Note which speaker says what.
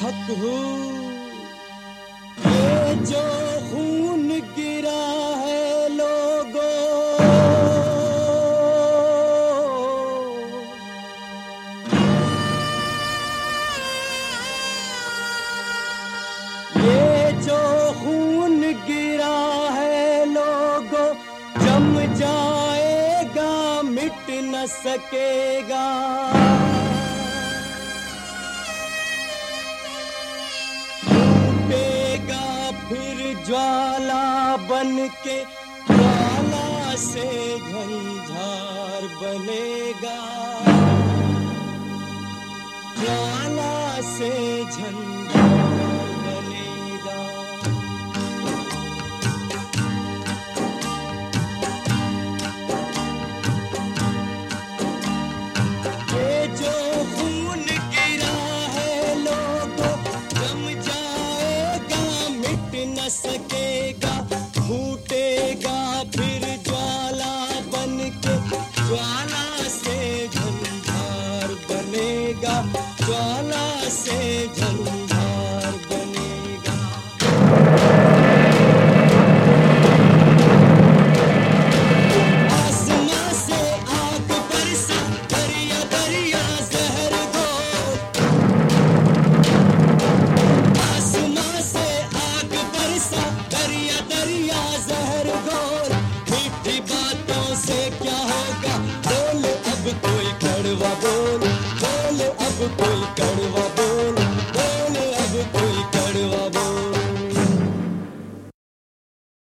Speaker 1: हक हूँ। ये जो खून गिरा है लोगों, ये जो खून गिरा है लोगों, जम जाएगा मिट न सकेगा। फिर ज्वाला बन के ज्वाला से झंझार बनेगा, ज्वाला से झंझार बनेगा। ये जो खून गिरा है लोगों, जम जाएगा मिट न सकेगा। फूटेगा फिर ज्वाला बन के ज्वाला से झंझार बनेगा, ज्वाला से झंझार बनेगा। आसमां से आग बरसा, दरिया दरिया जहर घोर। आसमां से आग बरसा, दरिया दरिया जहर घोर। मीठी बातों से क्या होगा, बोल अब कोई कड़वा बोल, बोल अब कोई कड़वा बोल।